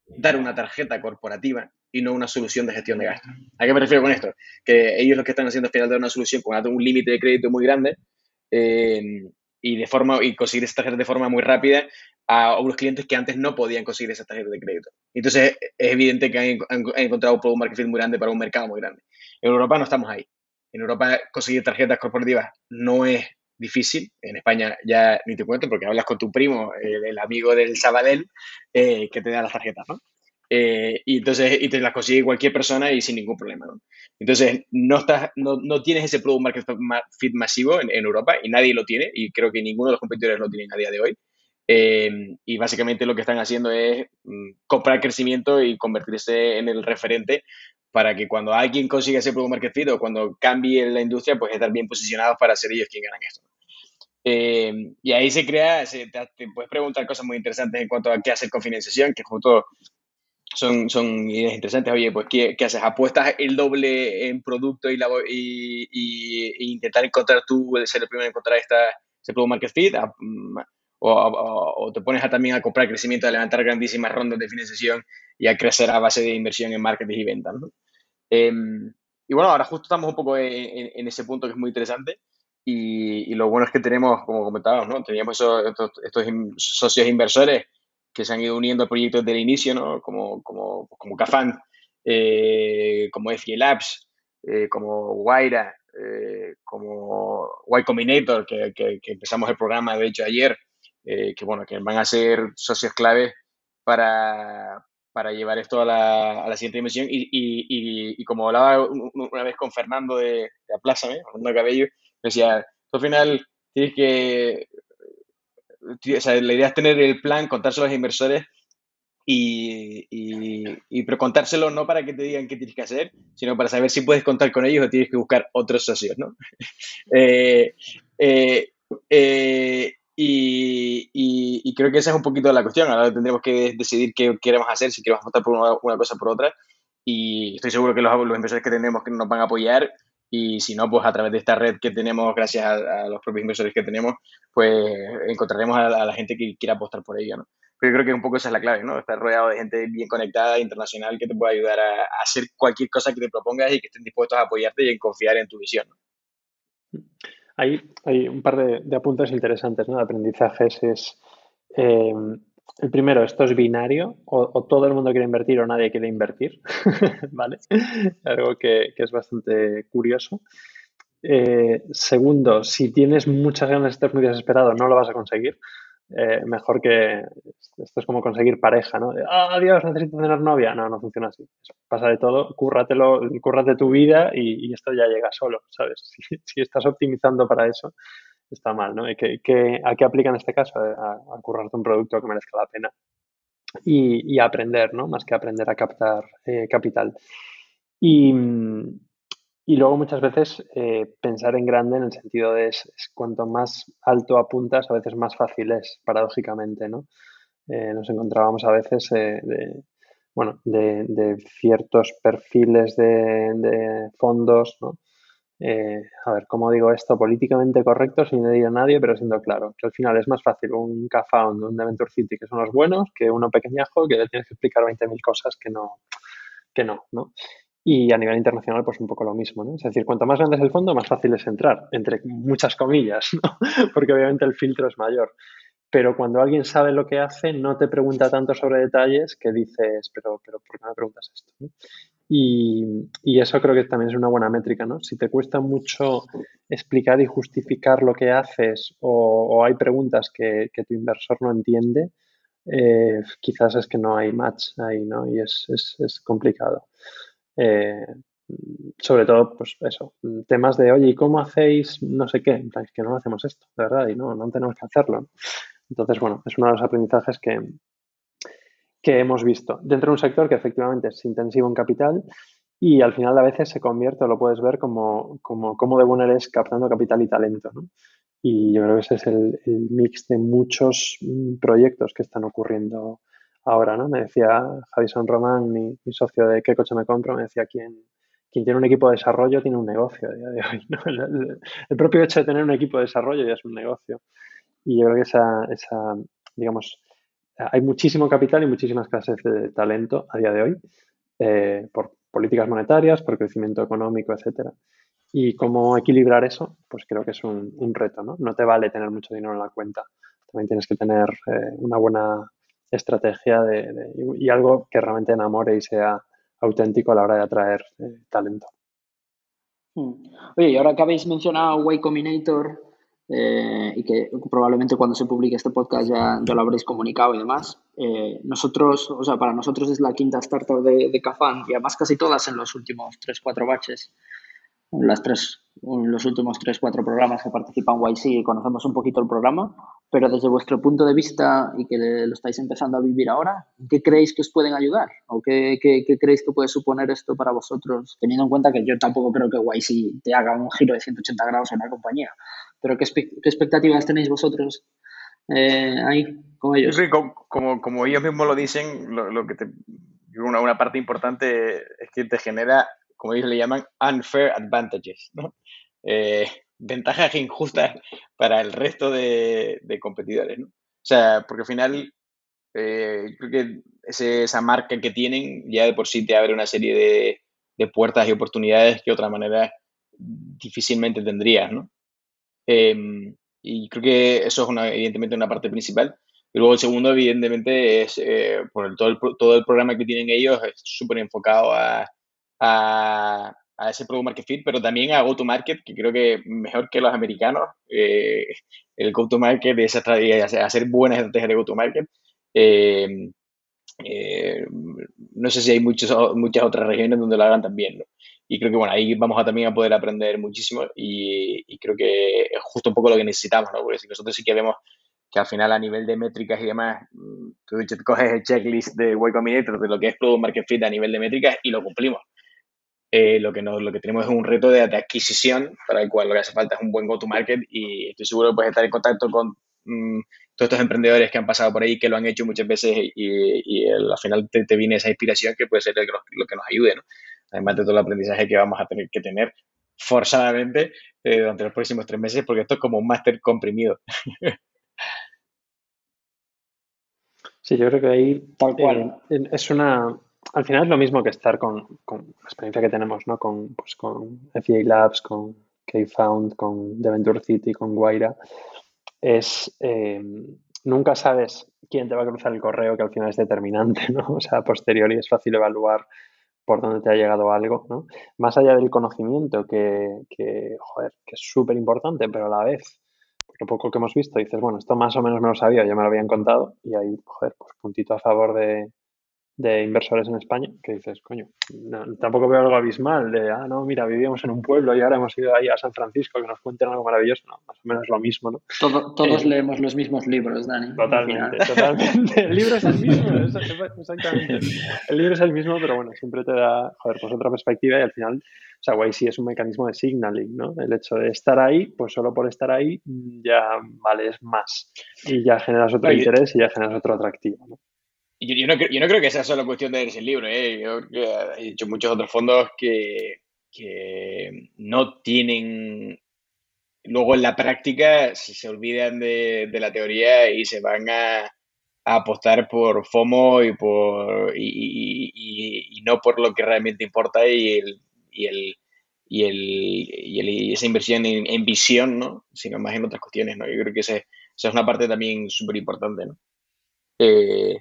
dar una tarjeta corporativa y no una solución de gestión de gastos. ¿A qué me refiero con esto? Que ellos lo que están haciendo al final de una solución con un límite de crédito muy grande eh, y, de forma, y conseguir esa tarjeta de forma muy rápida a unos clientes que antes no podían conseguir esa tarjeta de crédito. Entonces, es evidente que han, han, han encontrado un product market fit muy grande para un mercado muy grande. En Europa no estamos ahí. En Europa conseguir tarjetas corporativas no es difícil. En España ya ni te cuento porque hablas con tu primo, el, el amigo del Sabadell, eh, que te da las tarjetas, ¿no? Eh, y entonces y te las consigue cualquier persona y sin ningún problema, ¿no? Entonces, no, estás, no, no tienes ese product market fit masivo en, en Europa y nadie lo tiene y creo que ninguno de los competidores lo tienen a día de hoy. Eh, y básicamente lo que están haciendo es mm, comprar crecimiento y convertirse en el referente para que cuando alguien consiga ese product market fit o cuando cambie la industria, pues estar bien posicionados para ser ellos quienes ganan esto. Eh, y ahí se crea, se, te, te, puedes preguntar cosas muy interesantes en cuanto a qué hacer con financiación, que justo son, son ideas interesantes. Oye, pues ¿qué, qué haces? ¿Apuestas el doble en producto y, la, y, y, y intentar encontrar tú, ser el primero en encontrar esta, ese product market fit? O, o, o te pones a, también a comprar crecimiento, a levantar grandísimas rondas de financiación y a crecer a base de inversión en marketing y ventas, ¿no? Eh, y bueno, ahora justo estamos un poco en, en, en ese punto que es muy interesante y, y, lo bueno es que tenemos, como comentábamos, ¿no? Teníamos esos, estos, estos in, socios inversores que se han ido uniendo a proyectos desde el inicio, ¿no? Como, como, como Cafán, eh, como F G Labs, eh, como Guaira, eh, como Y Combinator, que, que, que empezamos el programa, de hecho, ayer, eh, que bueno, que van a ser socios claves para, para llevar esto a la, a la siguiente dimensión. Y, y, y, y como hablaba una vez con Fernando de, de Aplázame, Fernando Cabello, decía, al final tienes que, o sea, la idea es tener el plan, contárselo a los inversores y, y, y pero contárselo no para que te digan qué tienes que hacer, sino para saber si puedes contar con ellos o tienes que buscar otros socios, ¿no? eh, eh, eh, y, y, y creo que esa es un poquito la cuestión. Ahora tendremos que decidir qué queremos hacer, si queremos votar por una, una cosa o por otra. Y estoy seguro que los, los inversores que tenemos que nos van a apoyar. Y si no, pues a través de esta red que tenemos, gracias a, a los propios inversores que tenemos, pues encontraremos a, a la gente que quiera apostar por ella, ¿no? Pero yo creo que un poco esa es la clave, ¿no? Estar rodeado de gente bien conectada, internacional, que te pueda ayudar a, a hacer cualquier cosa que te propongas y que estén dispuestos a apoyarte y en confiar en tu visión, ¿no? Hay, hay un par de, de apuntes interesantes, ¿no? De aprendizajes. Es, eh, el primero, esto es binario, o, o todo el mundo quiere invertir o nadie quiere invertir, ¿vale? Algo que, que es bastante curioso. Eh, segundo, si tienes muchas ganas, estás muy desesperado, no lo vas a conseguir. Eh, mejor que esto es como conseguir pareja, ¿no? Ah, adiós, necesito tener novia. No, no funciona así. Pasa de todo, cúrratelo, cúrrate tu vida y, y esto ya llega solo, ¿sabes? Si, si estás optimizando para eso, está mal, ¿no? ¿Y qué, qué, ¿A qué aplica en este caso? A, a currarte un producto que merezca la pena y, y a aprender, ¿no? Más que aprender a captar eh, capital. Y, y luego muchas veces eh, pensar en grande en el sentido de es, es cuanto más alto apuntas, a veces más fácil es, paradójicamente, ¿no? Eh, nos encontrábamos a veces eh, de, bueno, de, de ciertos perfiles de, de fondos, ¿no? Eh, a ver, ¿cómo digo esto? Políticamente correcto, sin herir a nadie, pero siendo claro, que al final es más fácil un K-Found, un Venture City, que son los buenos, que uno pequeñajo que le tienes que explicar veinte mil cosas que no, que no, ¿no? Y a nivel internacional, pues un poco lo mismo, ¿no? Es decir, cuanto más grande es el fondo, más fácil es entrar, entre muchas comillas, ¿no? Porque obviamente el filtro es mayor. Pero cuando alguien sabe lo que hace, no te pregunta tanto sobre detalles que dices, pero, pero ¿por qué me preguntas esto? ¿No? Y, y eso creo que también es una buena métrica, ¿no? Si te cuesta mucho explicar y justificar lo que haces o, o hay preguntas que, que tu inversor no entiende, eh, quizás es que no hay match ahí, ¿no? Y es, es, es complicado. Eh, sobre todo, pues eso, temas de, oye, ¿y cómo hacéis no sé qué? Es que no hacemos esto, de verdad, y no, no tenemos que hacerlo, ¿no? Entonces, bueno, es uno de los aprendizajes que, que hemos visto dentro de un sector que efectivamente es intensivo en capital y al final a veces se convierte, o lo puedes ver como, como, como de bueno eres captando capital y talento, ¿no? Y yo creo que ese es el, el mix de muchos proyectos que están ocurriendo ahora, ¿no? Me decía Javison Román, mi, mi socio de ¿Qué coche me compro? Me decía, quien, quien tiene un equipo de desarrollo tiene un negocio a día de hoy, ¿no? El, el, el propio hecho de tener un equipo de desarrollo ya es un negocio. Y yo creo que esa, esa digamos, hay muchísimo capital y muchísima escasez de talento a día de hoy, eh, por políticas monetarias, por crecimiento económico, etcétera. Y cómo equilibrar eso, pues creo que es un, un reto, ¿no? No te vale tener mucho dinero en la cuenta. También tienes que tener eh, una buena estrategia de, de- y algo que realmente enamore y sea auténtico a la hora de atraer eh, talento. Hmm. Oye, y ahora que habéis mencionado Y Combinator, eh, y que probablemente cuando se publique este podcast ya, ya lo habréis comunicado y demás, eh, nosotros, o sea, para nosotros es la quinta startup de, de Cafán y además casi todas en los últimos tres cuatro baches. En las tres, en los últimos tres, cuatro programas que participan Y C y conocemos un poquito el programa, pero desde vuestro punto de vista y que lo estáis empezando a vivir ahora, ¿qué creéis que os pueden ayudar? ¿O qué, qué, qué creéis que puede suponer esto para vosotros? Teniendo en cuenta que yo tampoco creo que Y C te haga un giro de ciento ochenta grados en la compañía, pero ¿qué, qué expectativas tenéis vosotros eh, ahí con Yo ellos? creo que como, como, como ellos mismos lo dicen, lo, lo que te, una, una parte importante es que te genera, como ellos le llaman, unfair advantages, ¿no? Eh, ventajas injustas para el resto de, de competidores, ¿no? O sea, porque al final eh, creo que ese, esa marca que tienen ya de por sí te abre una serie de, de puertas y oportunidades que de otra manera difícilmente tendrías, ¿no? Eh, y creo que eso es una, evidentemente una parte principal. Y luego el segundo, evidentemente, es eh, por el, todo, el, todo el programa que tienen ellos, es súper enfocado a, a, a, ese Product Market Fit, pero también a Go-to-Market, que creo que mejor que los americanos, eh, el Go-to-Market es hacer buenas estrategias de Go-to-Market. Eh, eh, no sé si hay muchos, muchas otras regiones donde lo hagan también, ¿no? Y creo que, bueno, ahí vamos a también a poder aprender muchísimo y, y creo que es justo un poco lo que necesitamos, ¿no? Porque si nosotros sí que vemos que al final a nivel de métricas y demás, tú te coges el checklist de Y Combinator de lo que es Product Market Fit a nivel de métricas y lo cumplimos. Eh, lo, que nos, lo que tenemos es un reto de, de adquisición para el cual lo que hace falta es un buen go-to-market y estoy seguro que puedes estar en contacto con mmm, todos estos emprendedores que han pasado por ahí, que lo han hecho muchas veces y, y el, al final te, te viene esa inspiración que puede ser lo que nos, lo que nos ayude, ¿no? Además de todo el aprendizaje que vamos a tener que tener forzadamente eh, durante los próximos tres meses, porque esto es como un máster comprimido. Sí, yo creo que ahí Tal cual. eh, es una, al final es lo mismo que estar con, con la experiencia que tenemos, ¿no? Con, pues, con F E A Labs, con Kfound, con The Venture City, con Guaira. Es, eh, nunca sabes quién te va a cruzar el correo, que al final es determinante, ¿no? O sea, a posteriori es fácil evaluar por dónde te ha llegado algo, ¿no? Más allá del conocimiento, que, que joder, que es súper importante, pero a la vez, lo poco que hemos visto, dices, bueno, esto más o menos me lo sabía, ya me lo habían contado, y ahí, joder, pues puntito a favor de, de inversores en España, que dices, coño, no, tampoco veo algo abismal de, ah, no, mira, vivíamos en un pueblo y ahora hemos ido ahí a San Francisco, que nos cuenten algo maravilloso, no, más o menos lo mismo, ¿no? Todo, todos Eh, leemos los mismos libros, Dani, al final. Totalmente, totalmente. El libro es el mismo, exactamente. El libro es el mismo, pero bueno, siempre te da, joder, pues otra perspectiva y al final, o sea, Y C es un mecanismo de signaling, ¿no? El hecho de estar ahí, pues solo por estar ahí ya vales más y ya generas otro No, yo, interés y ya generas otro atractivo, ¿no? yo, yo, no, yo no creo que sea solo cuestión de leerse el libro, ¿eh? Yo creo que he hecho muchos otros fondos que, que no tienen luego en la práctica se, se olvidan de, de, la teoría y se van a, a apostar por FOMO y por y, y, y, y, no por lo que realmente importa y el y el y, el, y, el, y esa inversión en, en, visión, ¿no? Sino más en otras cuestiones, ¿no? Yo creo que ese, esa es una parte también súper importante, ¿no? Eh,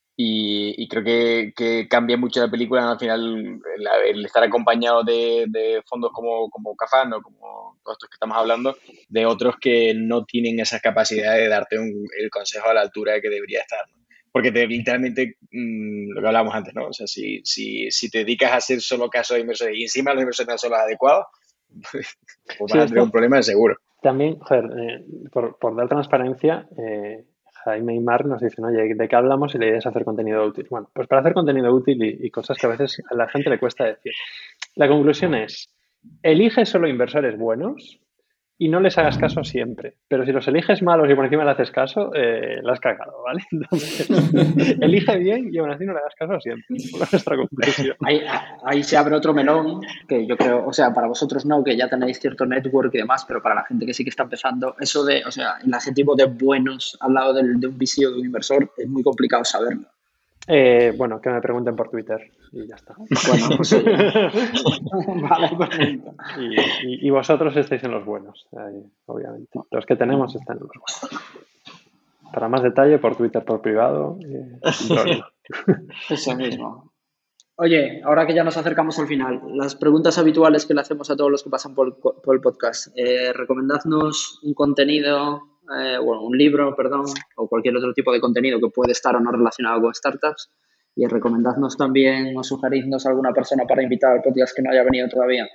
y, y creo que, que cambia mucho la película al final el, el estar acompañado de, de fondos como, como Cafán o como todos estos que estamos hablando, de otros que no tienen esa capacidad de darte un, el consejo a la altura que debería estar, ¿no? Porque te, literalmente, mmm, lo que hablábamos antes, ¿no? O sea, si, si, si te dedicas a hacer solo caso de inversores y encima los inversores no son los adecuados, pues Sí, vas a tener un problema seguro. También, joder, eh, por, por dar transparencia, eh, Jaime y Marc nos dicen, oye, ¿de qué hablamos? Y la idea es hacer contenido útil. Bueno, pues para hacer contenido útil y, y cosas que a veces a la gente le cuesta decir. La conclusión es, elige solo inversores buenos y no les hagas caso siempre. Pero si los eliges malos y por encima le haces caso, eh, la has cagado, ¿vale? Entonces, elige bien y aún así no le hagas caso siempre. Por nuestra conclusión. Ahí, ahí se abre otro melón que yo creo, o sea, para vosotros no, que ya tenéis cierto network y demás, pero para la gente que sí que está empezando, eso de, o sea, el adjetivo de buenos al lado del, de un V C o de un inversor es muy complicado saberlo. Eh, bueno, que me pregunten por Twitter y ya está. Bueno, pues oye. Vale, perfecto. Y, y, y vosotros estáis en los buenos, ahí, obviamente. Los que tenemos están en los buenos. Para más detalle, por Twitter, por privado. Eh, Eso mismo. Oye, ahora que ya nos acercamos al final, las preguntas habituales que le hacemos a todos los que pasan por, por el podcast. Eh, recomendadnos un contenido, eh, bueno, un libro, perdón, o cualquier otro tipo de contenido que puede estar o no relacionado con startups. Y recomendadnos también o sugeridnos alguna persona para invitar al podcast que no haya venido todavía.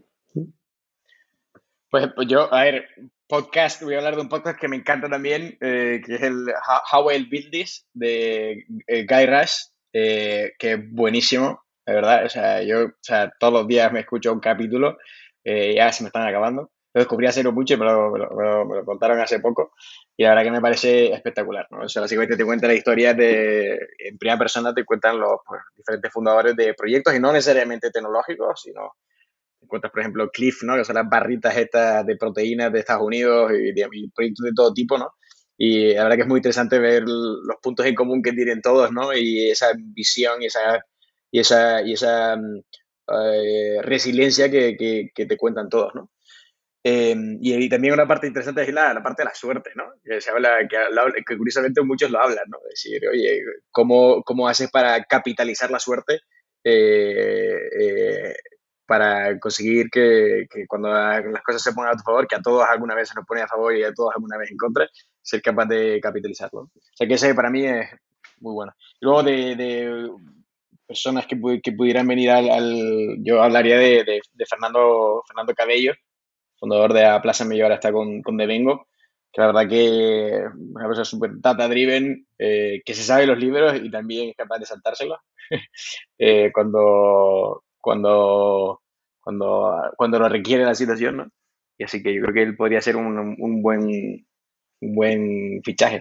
Pues, pues yo, a ver, podcast, voy a hablar de un podcast que me encanta también, eh, que es el How I Build This de eh, Guy Raz, eh, que es buenísimo, de verdad. O sea, yo o sea, todos los días me escucho un capítulo, eh, ya se me están acabando. Lo descubrí hace no mucho y me lo, me, lo, me, lo, me lo contaron hace poco y la verdad que me parece espectacular, ¿no? O sea, básicamente te cuentan la historia de, en primera persona te cuentan los pues, diferentes fundadores de proyectos y no necesariamente tecnológicos, sino encuentras, por ejemplo, Cliff, ¿no? Que son las barritas estas de proteínas de Estados Unidos y, de, y proyectos de todo tipo, ¿no? Y la verdad que es muy interesante ver los puntos en común que tienen todos, ¿no? Y esa visión y esa, y esa, y esa eh, resiliencia que, que, que te cuentan todos, ¿no? Eh, y, y también una parte interesante es la, la parte de la suerte, ¿no? Que se habla, que, que curiosamente muchos lo hablan, ¿no? Es decir, oye, ¿cómo, cómo haces para capitalizar la suerte? Eh, eh, para conseguir que, que cuando las cosas se pongan a tu favor, que a todos alguna vez se nos pone a favor y a todos alguna vez en contra, ser capaz de capitalizarlo. O sea que ese para mí es muy bueno. Y luego de, de personas que, que pudieran venir al, al yo hablaría de, de, de Fernando, Fernando Cabello, fundador de la Plaza Mayor, ahora está con, con Devengo, que la verdad que es una persona súper data-driven, eh, que se sabe los libros y también es capaz de saltárselos eh, cuando, cuando, cuando, cuando lo requiere la situación, ¿no? Y así que yo creo que él podría ser un, un, buen, un buen fichaje.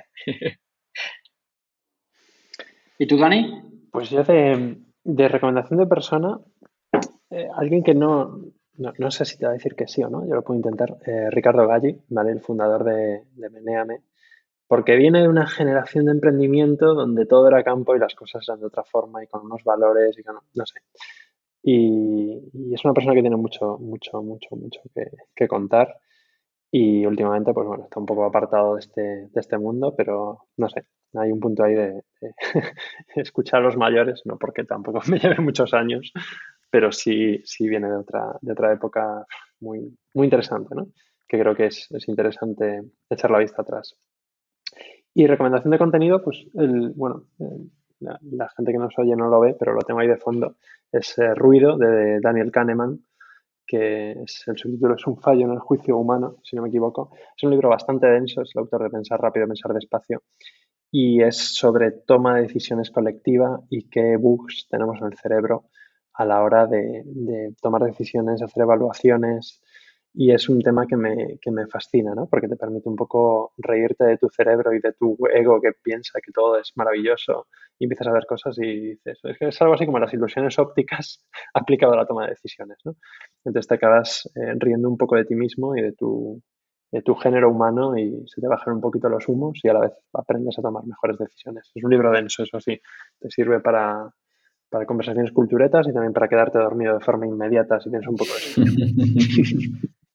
¿Y tú, Dani? Pues yo de, de recomendación de persona, eh, alguien que no... No, no sé si te va a decir que sí o no, yo lo puedo intentar. Eh, Ricardo Galli, ¿vale? El fundador de, de Menéame, porque viene de una generación de emprendimiento donde todo era campo y las cosas eran de otra forma y con unos valores y con, no sé. Y, y es una persona que tiene mucho, mucho, mucho, mucho que, que contar y últimamente, pues bueno, está un poco apartado de este, de este mundo, pero no sé, hay un punto ahí de, de escuchar a los mayores, no porque tampoco me lleve muchos años, pero sí, sí viene de otra, de otra época muy, muy interesante, ¿no? Que creo que es, es interesante echar la vista atrás. Y recomendación de contenido, pues, el, bueno, el, la, la gente que nos oye no lo ve, pero lo tengo ahí de fondo, es eh, Ruido, de Daniel Kahneman, que es, el subtítulo es Un fallo en el juicio humano, si no me equivoco. Es un libro bastante denso, es el autor de Pensar rápido, pensar despacio, y es sobre toma de decisiones colectiva y qué bugs tenemos en el cerebro a la hora de, de tomar decisiones, hacer evaluaciones, y es un tema que me, que me fascina, ¿no? Porque te permite un poco reírte de tu cerebro y de tu ego que piensa que todo es maravilloso y empiezas a ver cosas y dices, es que es algo así como las ilusiones ópticas aplicado a la toma de decisiones, ¿no? Entonces te acabas eh, riendo un poco de ti mismo y de tu, de tu género humano y se te bajan un poquito los humos y a la vez aprendes a tomar mejores decisiones. Es un libro denso, eso sí, te sirve para... para conversaciones culturetas y también para quedarte dormido de forma inmediata si tienes un poco de sueño.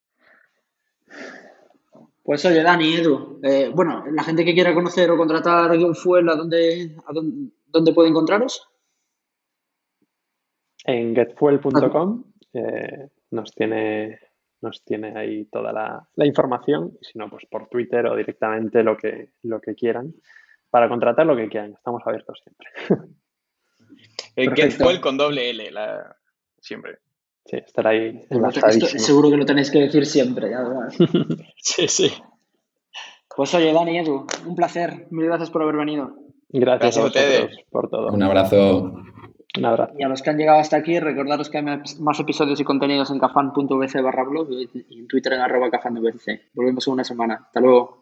Pues oye, Dani, Edu, eh, bueno, la gente que quiera conocer o contratar Getfuel, ¿a dónde, a dónde, dónde puede encontraros? En getfuel punto com eh, nos tiene nos tiene ahí toda la, la información, y si no, pues por Twitter o directamente lo que, lo que quieran, para contratar lo que quieran, estamos abiertos siempre. El Getfuel con doble L, la... siempre. Sí, estará ahí enlazadísimo. Seguro que lo tenéis que decir siempre, además. Sí, sí. Pues oye, Dani, Edu, un placer. Mil gracias por haber venido. Gracias, gracias a ustedes por todo. Un abrazo. Un abrazo. Y a los que han llegado hasta aquí, recordaros que hay más episodios y contenidos en cafan punto v c barra blog y en Twitter en arroba cafan punto v c. Volvemos en una semana. Hasta luego.